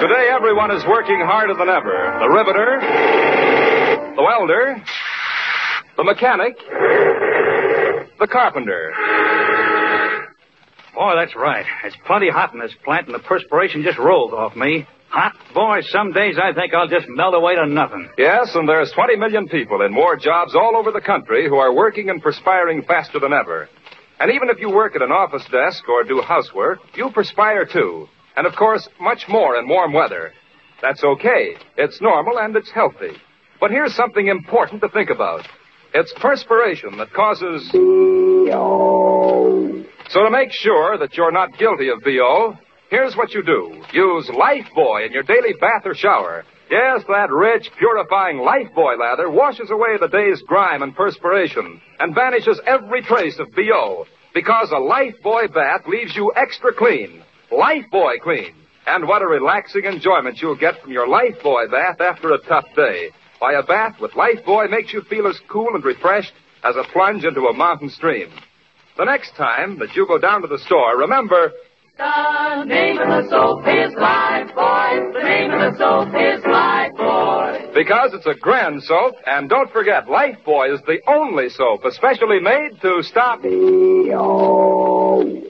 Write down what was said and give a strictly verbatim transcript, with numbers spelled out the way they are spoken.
Today, everyone is working harder than ever. The riveter, the welder, the mechanic, the carpenter. Boy, that's right. It's plenty hot in this plant, and the perspiration just rolls off me. Hot? Boy, some days I think I'll just melt away to nothing. Yes, and there's twenty million people in more jobs all over the country who are working and perspiring faster than ever. And even if you work at an office desk or do housework, you perspire too. And, of course, much more in warm weather. That's okay. It's normal and it's healthy. But here's something important to think about. It's perspiration that causes... B O So to make sure that you're not guilty of B O, here's what you do. Use Lifebuoy in your daily bath or shower. Yes, that rich, purifying Lifebuoy lather washes away the day's grime and perspiration and banishes every trace of B O. Because a Lifebuoy bath leaves you extra clean. Lifebuoy clean. And what a relaxing enjoyment you'll get from your Lifebuoy bath after a tough day. Why, a bath with Lifebuoy makes you feel as cool and refreshed as a plunge into a mountain stream. The next time that you go down to the store, remember... The name of the soap is Lifebuoy. The name of the soap is Lifebuoy. Because it's a grand soap, and don't forget, Lifebuoy is the only soap especially made to stop... B O